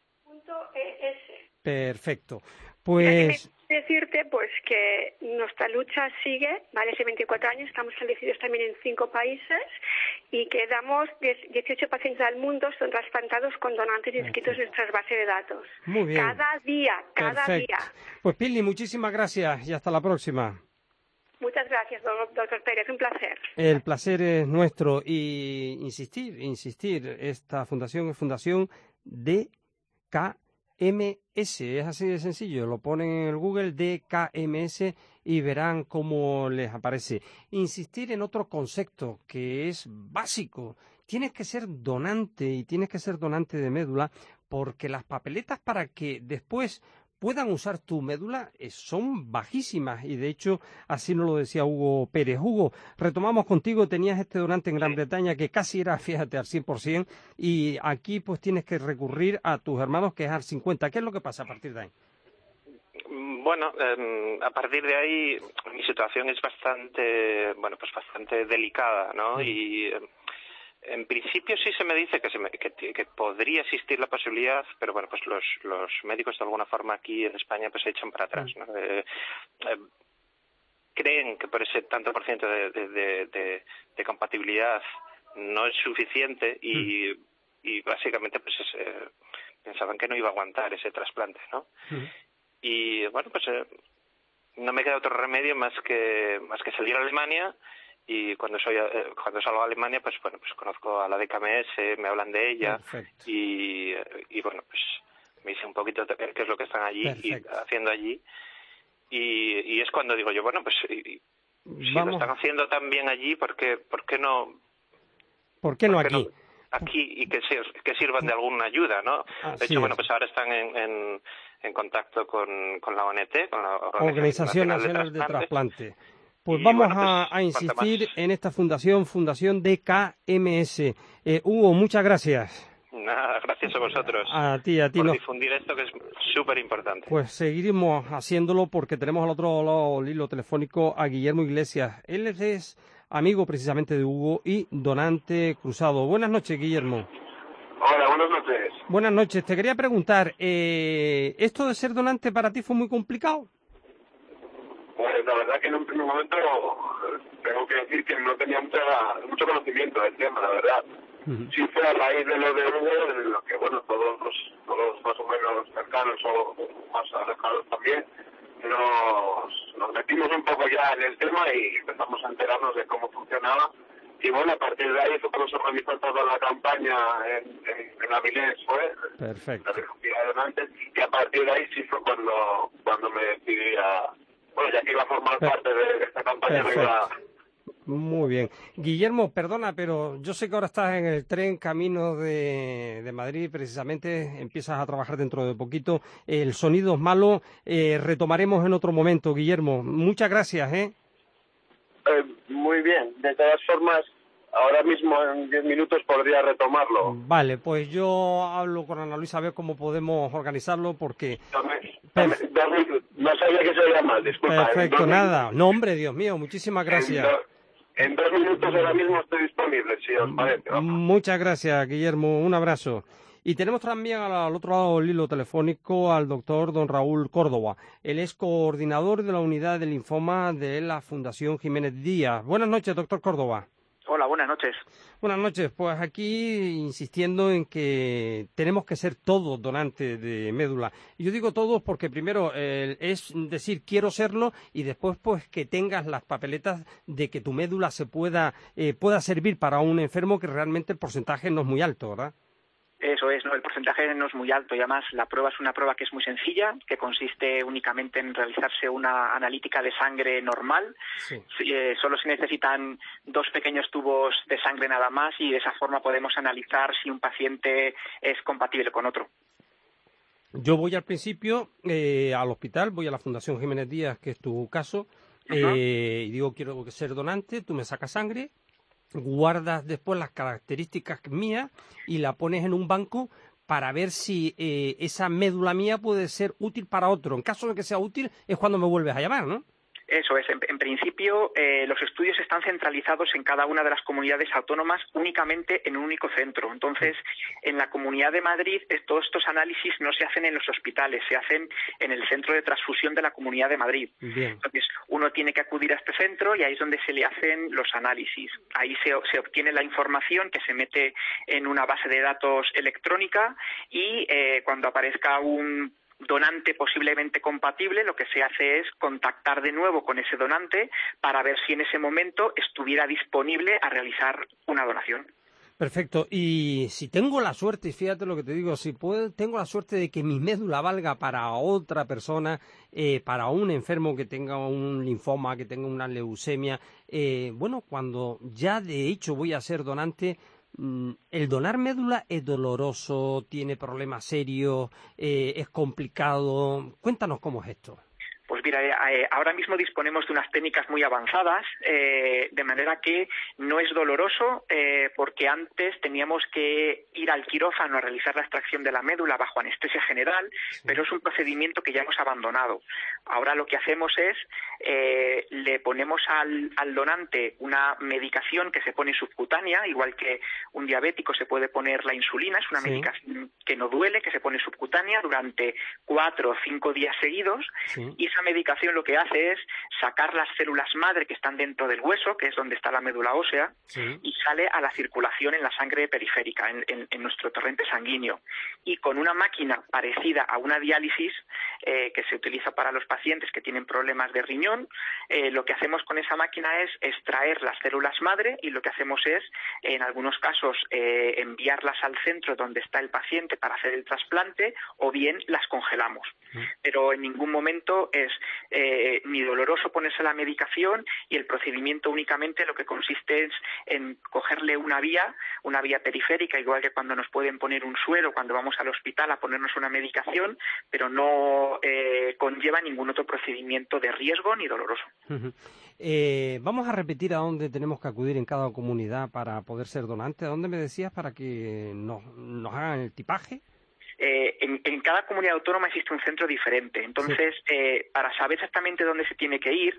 Perfecto. Pues decirte pues que nuestra lucha sigue, ¿vale? Hace 24 años, estamos establecidos también en 5 países y que damos 18 pacientes al mundo son trasplantados con donantes inscritos en nuestras bases de datos. Muy bien. Cada día. Pues Pili, muchísimas gracias y hasta la próxima. Muchas gracias, doctor Pérez, un placer. El placer es nuestro y insistir, esta fundación es Fundación DKMS, es así de sencillo, lo ponen en el Google DKMS y verán cómo les aparece. Insistir en otro concepto que es básico, tienes que ser donante y tienes que ser donante de médula porque las papeletas para que después puedan usar tu médula son bajísimas y de hecho así nos lo decía Hugo Pérez. Hugo, retomamos contigo, tenías este donante en Gran Bretaña que casi era, fíjate, al 100% y aquí pues tienes que recurrir a tus hermanos que es al 50%. ¿Qué es lo que pasa a partir de ahí? Bueno, a partir de ahí mi situación es bastante delicada, ¿no? Y en principio sí se me dice que podría existir la posibilidad, pero bueno, pues los médicos de alguna forma aquí en España pues se echan para atrás, ¿no? Creen que por ese tanto por ciento de compatibilidad no es suficiente y básicamente pues pensaban que no iba a aguantar ese trasplante, ¿no? Y bueno, pues no me queda otro remedio más que salir a Alemania. Y cuando salgo a Alemania, pues bueno, pues conozco a la DKMS, me hablan de ella. Y bueno, pues me dice un poquito qué es lo que están allí haciendo allí. Y es cuando digo yo, bueno, pues si lo están haciendo tan bien allí, ¿por qué no? ¿Por qué no aquí? Aquí y que sirvan de alguna ayuda, ¿no? De hecho, bueno, pues ahora están en contacto con la ONT, con la Organización Nacional de Trasplante. Pues vamos a insistir en esta fundación DKMS. Hugo, muchas gracias. Nada, gracias a vosotros. A ti. Por difundir esto que es súper importante. Pues seguiremos haciéndolo porque tenemos al otro lado del hilo telefónico a Guillermo Iglesias. Él es amigo precisamente de Hugo y donante cruzado. Buenas noches, Guillermo. Hola, buenas noches. Buenas noches. Te quería preguntar, ¿esto de ser donante para ti fue muy complicado? Pues la verdad que en un primer momento tengo que decir que no tenía mucho conocimiento del tema, la verdad. Sí fue a raíz de lo de Hugo, en lo que bueno, todos más o menos cercanos o más alejados también, nos metimos un poco ya en el tema y empezamos a enterarnos de cómo funcionaba. Y bueno, a partir de ahí fue cuando se organizó toda la campaña en Avilés, Perfecto. La recogida de donantes, y a partir de ahí sí fue cuando me decidí bueno, ya que iba a formar parte de esta campaña. Muy bien. Guillermo, perdona, pero yo sé que ahora estás en el tren camino de Madrid, precisamente, empiezas a trabajar dentro de poquito. El sonido es malo, retomaremos en otro momento, Guillermo. Muchas gracias, Muy bien, de todas formas, ahora mismo en 10 minutos podría retomarlo. Vale, pues yo hablo con Ana Luisa a ver cómo podemos organizarlo porque... No sabía que se oía mal, disculpa. Perfecto, nada. No, hombre, Dios mío, muchísimas gracias. En 2 minutos ahora mismo estoy disponible, si os parece. Muchas gracias, Guillermo. Un abrazo. Y tenemos también al otro lado del hilo telefónico al doctor don Raúl Córdoba. Él es coordinador de la unidad de linfoma de la Fundación Jiménez Díaz. Buenas noches, doctor Córdoba. Hola, buenas noches. Buenas noches. Pues aquí insistiendo en que tenemos que ser todos donantes de médula. Y yo digo todos porque primero es decir quiero serlo y después pues que tengas las papeletas de que tu médula se pueda servir para un enfermo que realmente el porcentaje no es muy alto, ¿verdad? Eso es, ¿no? El porcentaje no es muy alto y además la prueba es una prueba que es muy sencilla, que consiste únicamente en realizarse una analítica de sangre normal. Sí. Solo se necesitan 2 pequeños tubos de sangre nada más y de esa forma podemos analizar si un paciente es compatible con otro. Yo voy al principio al hospital, voy a la Fundación Jiménez Díaz, que es tu caso, y digo quiero ser donante, tú me sacas sangre, guardas después las características mías y la pones en un banco para ver si esa médula mía puede ser útil para otro. En caso de que sea útil es cuando me vuelves a llamar, ¿no? Eso es. En principio, los estudios están centralizados en cada una de las comunidades autónomas únicamente en un único centro. Entonces, en la Comunidad de Madrid, todos estos análisis no se hacen en los hospitales, se hacen en el centro de transfusión de la Comunidad de Madrid. Bien. Entonces, uno tiene que acudir a este centro y ahí es donde se le hacen los análisis. Ahí se obtiene la información que se mete en una base de datos electrónica y cuando aparezca un donante posiblemente compatible, lo que se hace es contactar de nuevo con ese donante para ver si en ese momento estuviera disponible a realizar una donación. Perfecto. Y si tengo la suerte, y fíjate lo que te digo, tengo la suerte de que mi médula valga para otra persona, para un enfermo que tenga un linfoma, que tenga una leucemia, cuando ya de hecho voy a ser donante, ¿el donar médula es doloroso, tiene problemas serios, es complicado? Cuéntanos cómo es esto. Pues mira, ahora mismo disponemos de unas técnicas muy avanzadas, de manera que no es doloroso, porque antes teníamos que ir al quirófano a realizar la extracción de la médula bajo anestesia general, pero es un procedimiento que ya hemos abandonado. Ahora lo que hacemos es, le ponemos al donante una medicación que se pone subcutánea, igual que un diabético se puede poner la insulina, es una medicación que no duele, que se pone subcutánea durante 4 o 5 días seguidos, y esa medicación lo que hace es sacar las células madre que están dentro del hueso, que es donde está la médula ósea, y sale a la circulación en la sangre periférica, en nuestro torrente sanguíneo. Y con una máquina parecida a una diálisis, que se utiliza para los pacientes que tienen problemas de riñón, lo que hacemos con esa máquina es extraer las células madre y lo que hacemos es, en algunos casos, enviarlas al centro donde está el paciente para hacer el trasplante, o bien las congelamos. Pero en ningún momento es ni doloroso ponerse la medicación, y el procedimiento únicamente lo que consiste es en cogerle una vía periférica, igual que cuando nos pueden poner un suero cuando vamos al hospital a ponernos una medicación, pero no conlleva ningún otro procedimiento de riesgo ni doloroso. Vamos a repetir a dónde tenemos que acudir en cada comunidad para poder ser donante. ¿A dónde me decías para que nos hagan el tipaje? En cada comunidad autónoma existe un centro diferente. Entonces, para saber exactamente dónde se tiene que ir,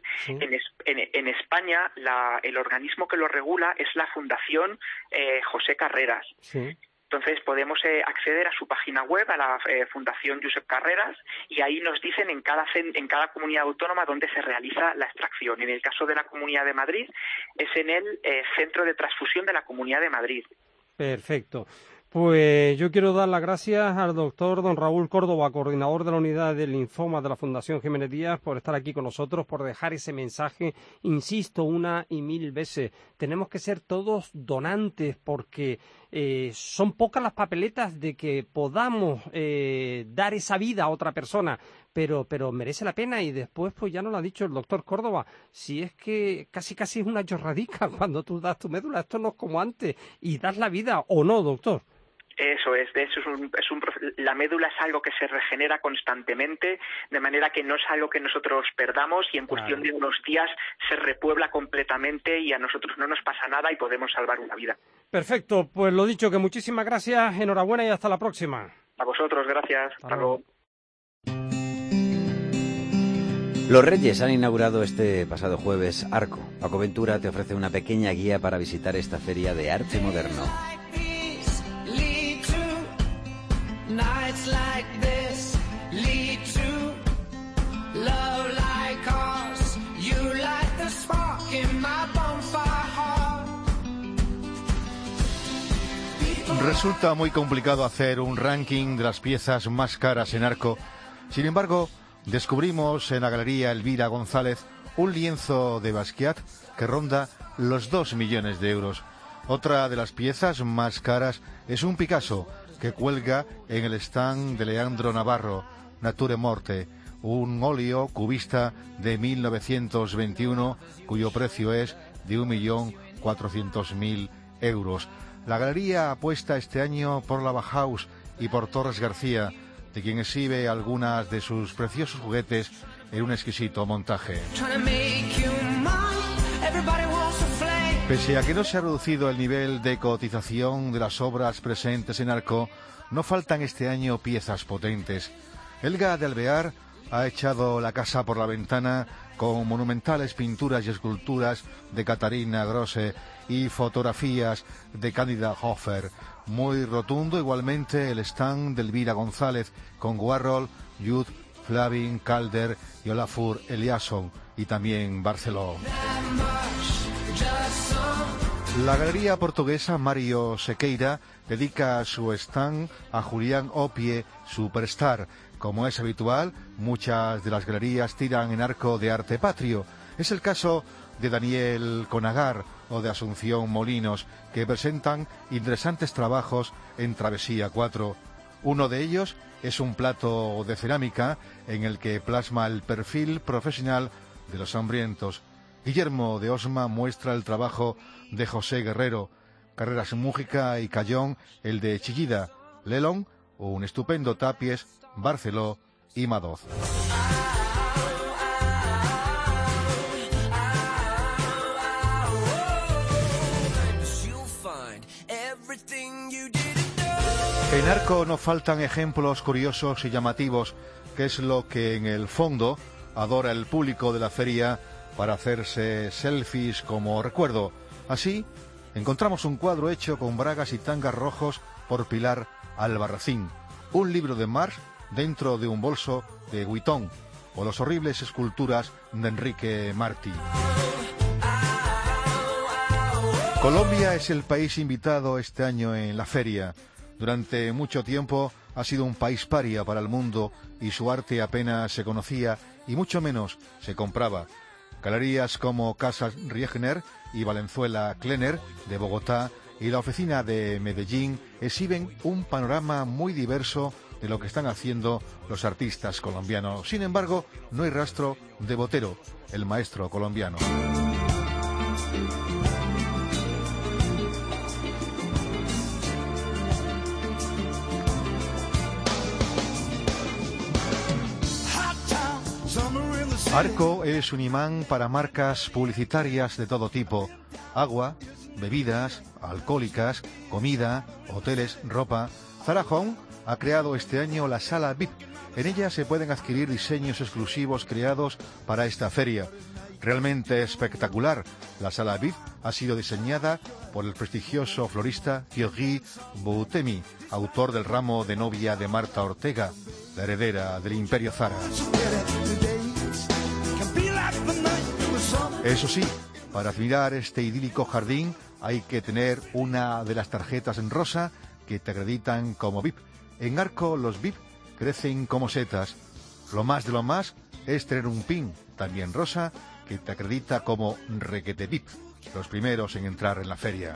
en España el organismo que lo regula es la Fundación José Carreras. Entonces podemos acceder a su página web, a la Fundación Josep Carreras, y ahí nos dicen en cada comunidad autónoma dónde se realiza la extracción. En el caso de la Comunidad de Madrid es en el Centro de Transfusión de la Comunidad de Madrid. Perfecto. Pues yo quiero dar las gracias al doctor don Raúl Córdoba, coordinador de la unidad de linfoma de la Fundación Jiménez Díaz, por estar aquí con nosotros, por dejar ese mensaje. Insisto una y mil veces, tenemos que ser todos donantes porque son pocas las papeletas de que podamos dar esa vida a otra persona, pero merece la pena. Y después, pues ya nos lo ha dicho el doctor Córdoba, si es que casi es una chorradica cuando tú das tu médula, esto no es como antes, y das la vida, ¿o no, doctor? Eso es, la médula es algo que se regenera constantemente, de manera que no es algo que nosotros perdamos, y en cuestión de unos días se repuebla completamente y a nosotros no nos pasa nada y podemos salvar una vida. Perfecto, pues lo dicho, que muchísimas gracias, enhorabuena y hasta la próxima. A vosotros, gracias. Hasta luego. Los Reyes han inaugurado este pasado jueves Arco. Paco Ventura te ofrece una pequeña guía para visitar esta feria de arte moderno. Resulta muy complicado hacer un ranking de las piezas más caras en Arco. Sin embargo, descubrimos en la Galería Elvira González un lienzo de Basquiat que ronda los 2 millones de euros. Otra de las piezas más caras es un Picasso que cuelga en el stand de Leandro Navarro, Nature Morte, un óleo cubista de 1921 cuyo precio es de 1.400.000 euros. La galería apuesta este año por la Bauhaus y por Torres García, de quien exhibe algunas de sus preciosos juguetes en un exquisito montaje. Pese a que no se ha reducido el nivel de cotización de las obras presentes en Arco, no faltan este año piezas potentes. Helga de Alvear ha echado la casa por la ventana con monumentales pinturas y esculturas de Katarina Grosse y fotografías de Cándida Hofer. Muy rotundo igualmente el stand de Elvira González con Warhol, Jude, Flavin, Calder y Olafur Eliasson, y también Barceló. La galería portuguesa Mário Sequeira dedica su stand a Julián Opie, superstar. Como es habitual, muchas de las galerías tiran en arco de arte patrio. Es el caso de Daniel Conagar o de Asunción Molinos, que presentan interesantes trabajos en Travesía 4. Uno de ellos es un plato de cerámica en el que plasma el perfil profesional de los hambrientos. Guillermo de Osma muestra el trabajo de José Guerrero, Carreras Mújica y Cayón el de Chillida, Lelón o un estupendo tapies, Barceló y Madoz. En Arco no faltan ejemplos curiosos y llamativos, que es lo que en el fondo adora el público de la feria para hacerse selfies como recuerdo. Así, encontramos un cuadro hecho con bragas y tangas rojos por Pilar Albarracín, un libro de Marx dentro de un bolso de Vuitton, o las horribles esculturas de Enrique Martí. Colombia es el país invitado este año en la feria. Durante mucho tiempo ha sido un país paria para el mundo y su arte apenas se conocía y mucho menos se compraba. Galerías como Casas Riegner y Valenzuela Klenner de Bogotá y la oficina de Medellín exhiben un panorama muy diverso de lo que están haciendo los artistas colombianos. Sin embargo, no hay rastro de Botero, el maestro colombiano. Arco es un imán para marcas publicitarias de todo tipo: agua, bebidas, alcohólicas, comida, hoteles, ropa. Zara Home ha creado este año la Sala VIP. En ella se pueden adquirir diseños exclusivos creados para esta feria. Realmente espectacular. La Sala VIP ha sido diseñada por el prestigioso florista Thierry Boutemy, autor del ramo de novia de Marta Ortega, la heredera del Imperio Zara. Eso sí, para admirar este idílico jardín hay que tener una de las tarjetas en rosa que te acreditan como VIP. En Arco los VIP crecen como setas. Lo más de lo más es tener un pin, también rosa, que te acredita como requete VIP. Los primeros en entrar en la feria.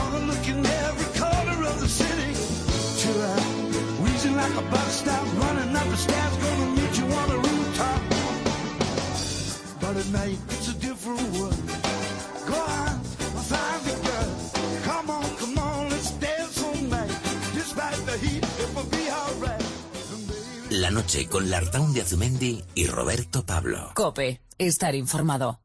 La noche con Lartaun de Azumendi y Roberto Pablo. COPE, estar informado.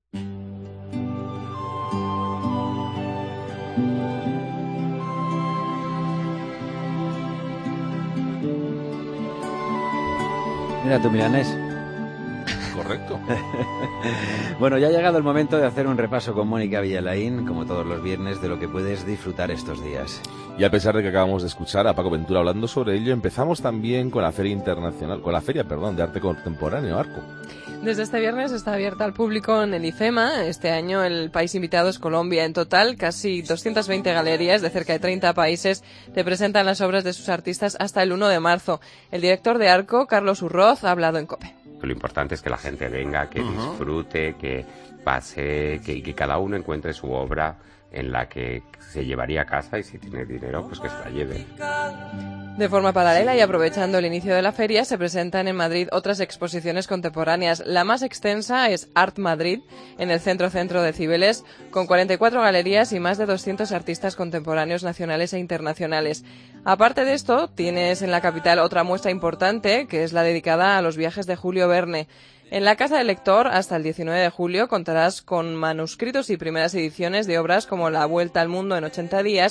Mira tu milanés. Correcto. Bueno, ya ha llegado el momento de hacer un repaso con Mónica Villalain, como todos los viernes, de lo que puedes disfrutar estos días. Y a pesar de que acabamos de escuchar a Paco Ventura hablando sobre ello, empezamos también con la Feria de Arte Contemporáneo, Arco. Desde este viernes está abierta al público en el IFEMA. Este año el país invitado es Colombia. En total, casi 220 galerías de cerca de 30 países te presentan las obras de sus artistas hasta el 1 de marzo. El director de Arco, Carlos Urroz, ha hablado en COPE. Lo importante es que la gente venga, que disfrute, que pase, que cada uno encuentre su obra en la que se llevaría a casa, y si tiene dinero, pues que se la lleve. De forma paralela y aprovechando el inicio de la feria, se presentan en Madrid otras exposiciones contemporáneas. La más extensa es Art Madrid, en el centro de Cibeles, con 44 galerías y más de 200 artistas contemporáneos nacionales e internacionales. Aparte de esto, tienes en la capital otra muestra importante, que es la dedicada a los viajes de Julio Verne. En la Casa del Lector, hasta el 19 de julio, contarás con manuscritos y primeras ediciones de obras como La Vuelta al Mundo en 80 días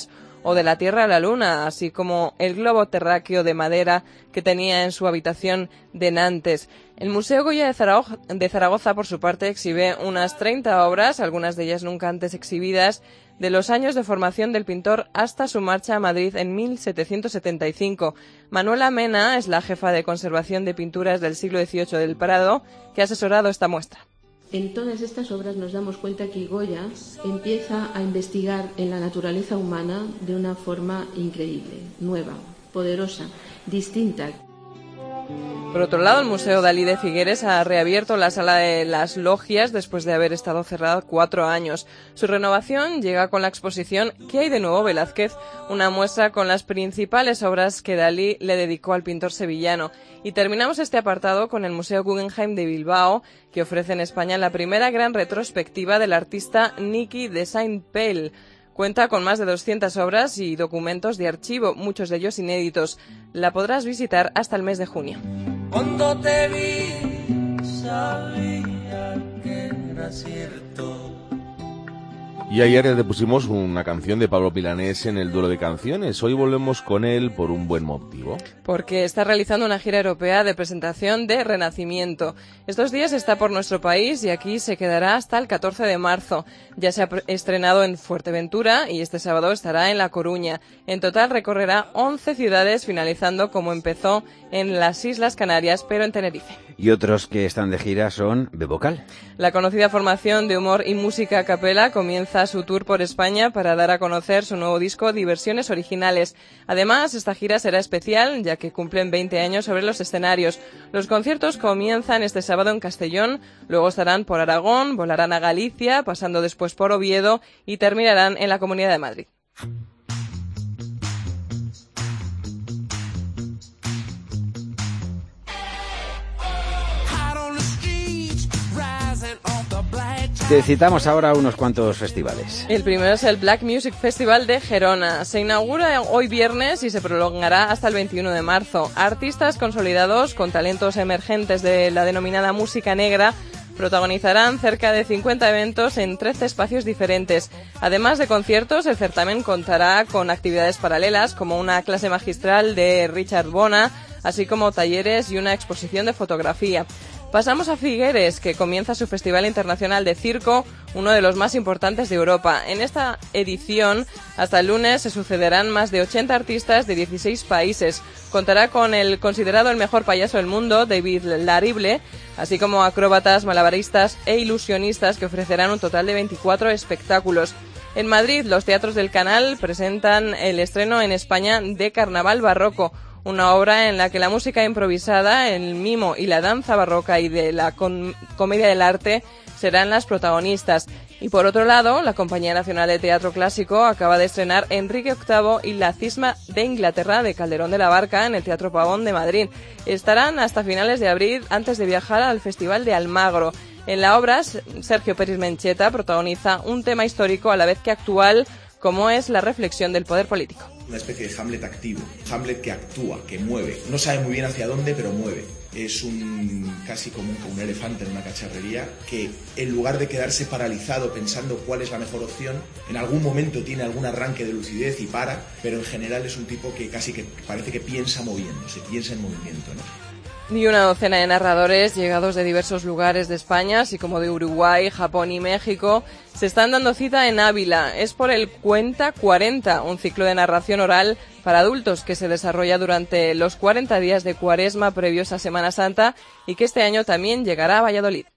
o de la Tierra a la Luna, así como el globo terráqueo de madera que tenía en su habitación de Nantes. El Museo Goya de Zaragoza, por su parte, exhibe unas 30 obras, algunas de ellas nunca antes exhibidas, de los años de formación del pintor hasta su marcha a Madrid en 1775. Manuela Mena es la jefa de conservación de pinturas del siglo XVIII del Prado, que ha asesorado esta muestra. En todas estas obras nos damos cuenta que Goya empieza a investigar en la naturaleza humana de una forma increíble, nueva, poderosa, distinta. Por otro lado, el Museo Dalí de Figueres ha reabierto la Sala de las Logias después de haber estado cerrada 4 años. Su renovación llega con la exposición ¿Qué hay de nuevo, Velázquez?, una muestra con las principales obras que Dalí le dedicó al pintor sevillano. Y terminamos este apartado con el Museo Guggenheim de Bilbao, que ofrece en España la primera gran retrospectiva del artista Niki de Saint-Pel. Cuenta con más de 200 obras y documentos de archivo, muchos de ellos inéditos. La podrás visitar hasta el mes de junio. Cuando te vi, sabía que era cierto. Y ayer le pusimos una canción de Pablo Milanés en el duelo de canciones. Hoy volvemos con él por un buen motivo. Porque está realizando una gira europea de presentación de Renacimiento. Estos días está por nuestro país y aquí se quedará hasta el 14 de marzo. Ya se ha estrenado en Fuerteventura y este sábado estará en La Coruña. En total recorrerá 11 ciudades, finalizando como empezó en las Islas Canarias, pero en Tenerife. Y otros que están de gira son Bevocal. La conocida formación de humor y música a capela comienza su tour por España para dar a conocer su nuevo disco Diversiones Originales. Además, esta gira será especial, ya que cumplen 20 años sobre los escenarios. Los conciertos comienzan este sábado en Castellón, luego estarán por Aragón, volarán a Galicia, pasando después por Oviedo y terminarán en la Comunidad de Madrid. Te citamos ahora unos cuantos festivales. El primero es el Black Music Festival de Gerona. Se inaugura hoy viernes y se prolongará hasta el 21 de marzo. Artistas consolidados con talentos emergentes de la denominada música negra protagonizarán cerca de 50 eventos en 13 espacios diferentes. Además de conciertos, el certamen contará con actividades paralelas como una clase magistral de Richard Bona, así como talleres y una exposición de fotografía. Pasamos a Figueres, que comienza su Festival Internacional de Circo, uno de los más importantes de Europa. En esta edición, hasta el lunes, se sucederán más de 80 artistas de 16 países. Contará con el considerado el mejor payaso del mundo, David Larible, así como acróbatas, malabaristas e ilusionistas que ofrecerán un total de 24 espectáculos. En Madrid, los teatros del Canal presentan el estreno en España de Carnaval Barroco, una obra en la que la música improvisada, el mimo y la danza barroca y de la comedia del arte serán las protagonistas. Y por otro lado, la Compañía Nacional de Teatro Clásico acaba de estrenar Enrique VIII y la Cisma de Inglaterra de Calderón de la Barca en el Teatro Pavón de Madrid. Estarán hasta finales de abril antes de viajar al Festival de Almagro. En la obra, Sergio Pérez Mencheta protagoniza un tema histórico a la vez que actual, como es la reflexión del poder político. Una especie de Hamlet activo, Hamlet que actúa, que mueve. No sabe muy bien hacia dónde, pero mueve. Es casi como un elefante en una cacharrería que, en lugar de quedarse paralizado pensando cuál es la mejor opción, en algún momento tiene algún arranque de lucidez y para, pero en general es un tipo que casi que parece que piensa moviéndose, piensa en movimiento, ¿no? Y una docena de narradores llegados de diversos lugares de España, así como de Uruguay, Japón y México, se están dando cita en Ávila. Es por el Cuenta 40, un ciclo de narración oral para adultos que se desarrolla durante los 40 días de Cuaresma previos a Semana Santa y que este año también llegará a Valladolid.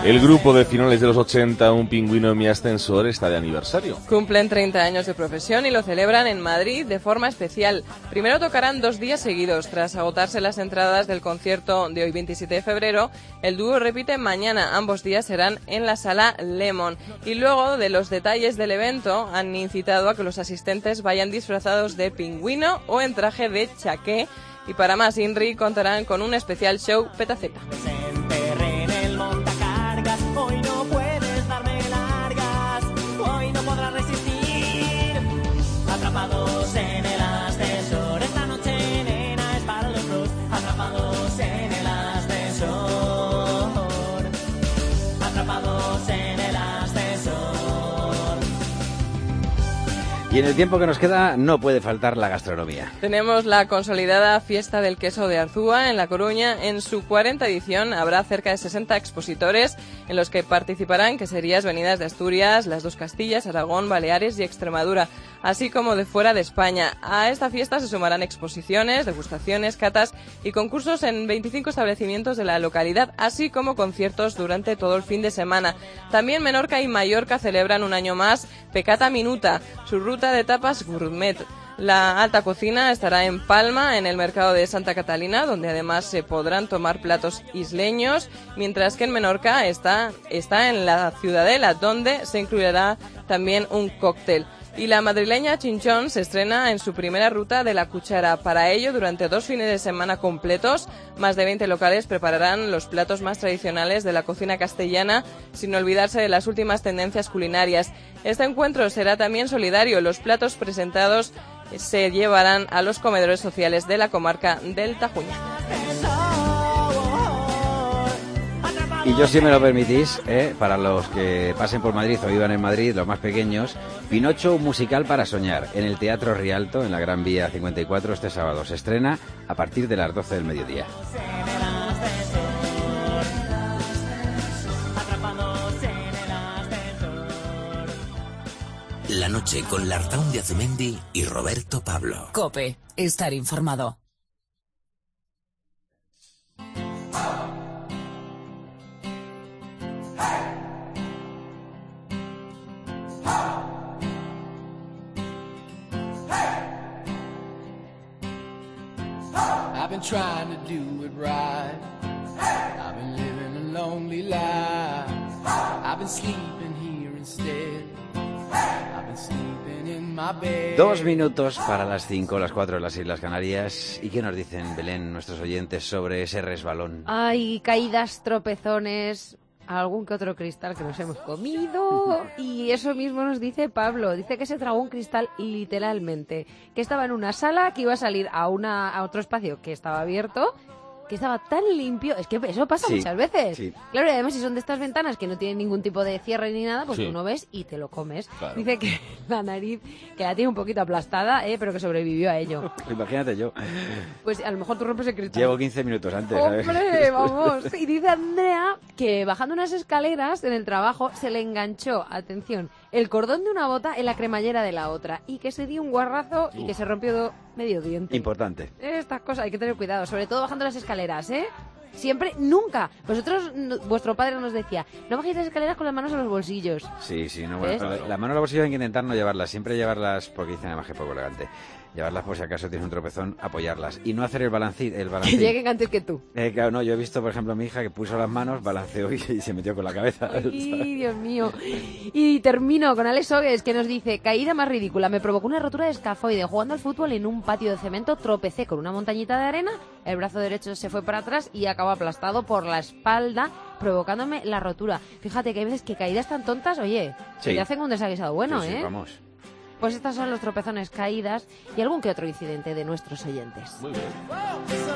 El grupo de finales de los 80, Un pingüino en mi ascensor, está de aniversario. Cumplen 30 años de profesión y lo celebran en Madrid de forma especial. Primero tocarán 2 días seguidos. Tras agotarse las entradas del concierto de hoy 27 de febrero, el dúo repite mañana. Ambos días serán en la Sala Lemon. Y luego de los detalles del evento han incitado a que los asistentes vayan disfrazados de pingüino o en traje de chaqué. Y para más, INRI contarán con un especial show petaceta. Hoy no puedes darme largas, hoy no podrás resistir. Atrapados en el ascensor, esta noche nena es para los dos. Atrapados en el ascensor, atrapados en el ascensor. Y en el tiempo que nos queda no puede faltar la gastronomía. Tenemos la consolidada Fiesta del Queso de Arzúa en La Coruña. En su 40ª edición habrá cerca de 60 expositores en los que participarán queserías venidas de Asturias, las 2 Castillas, Aragón, Baleares y Extremadura, así como de fuera de España. A esta fiesta se sumarán exposiciones, degustaciones, catas y concursos en 25 establecimientos de la localidad, así como conciertos durante todo el fin de semana. También Menorca y Mallorca celebran un año más Pecata Minuta, su ruta de tapas gourmet. La alta cocina estará en Palma, en el mercado de Santa Catalina, donde además se podrán tomar platos isleños, mientras que en Menorca está en la Ciudadela, donde se incluirá también un cóctel. Y la madrileña Chinchón se estrena en su primera ruta de la cuchara. Para ello, durante 2 fines de semana completos, más de 20 locales prepararán los platos más tradicionales de la cocina castellana, sin olvidarse de las últimas tendencias culinarias. Este encuentro será también solidario. Los platos presentados se llevarán a los comedores sociales de la comarca del Tajuña. Y yo, si me lo permitís, para los que pasen por Madrid o vivan en Madrid, los más pequeños, Pinocho, un musical para soñar, en el Teatro Rialto, en la Gran Vía 54, este sábado. Se estrena a partir de las 12 del mediodía. La noche con Lartaun de Azumendi y Roberto Pablo. COPE, estar informado. I've been trying to do it right. I've been living a lonely life. I've been sleeping here instead. I've been sleeping in my bed. 2 minutos para las 5, las 4 de las Islas Canarias. ¿Y qué nos dicen, Belén, nuestros oyentes, sobre ese resbalón? Hay caídas, tropezones, algún que otro cristal que nos hemos comido, y eso mismo nos dice Pablo. Dice que se tragó un cristal literalmente, que estaba en una sala, que iba a salir a otro espacio que estaba abierto, que estaba tan limpio. Es que eso pasa muchas veces. Sí. Claro, y además si son de estas ventanas que no tienen ningún tipo de cierre ni nada, pues tú no ves y te lo comes. Claro. Dice que la nariz, que la tiene un poquito aplastada, pero que sobrevivió a ello. Imagínate yo. Pues a lo mejor tú rompes el cristal. Llevo 15 minutos antes. ¡Hombre, vamos! Y dice Andrea que bajando unas escaleras en el trabajo se le enganchó, atención, el cordón de una bota en la cremallera de la otra, y que se dio un guarrazo y que se rompió medio diente. Importante. Estas cosas hay que tener cuidado, sobre todo bajando las escaleras, ¿eh? Siempre, nunca. Vosotros, vuestro padre nos decía, no bajéis las escaleras con las manos en los bolsillos. Sí, no, bueno, las manos en los bolsillos hay que intentar no llevarlas, siempre llevarlas, porque dicen además que es poco elegante. Llevarlas por si acaso tienes un tropezón, apoyarlas. Y no hacer el balancín. Que lleguen antes que tú. Claro, no, yo he visto, por ejemplo, a mi hija que puso las manos, balanceó y se metió con la cabeza. ¡Ay, Dios mío! Y termino con Alex Ogues, que nos dice, caída más ridícula, me provocó una rotura de escafoide jugando al fútbol en un patio de cemento, tropecé con una montañita de arena, el brazo derecho se fue para atrás y acabó aplastado por la espalda, provocándome la rotura. Fíjate que hay veces que caídas tan tontas, oye, que te hacen un desaguisado bueno, sí, vamos. Pues estas son los tropezones, caídas y algún que otro incidente de nuestros oyentes. Muy bien.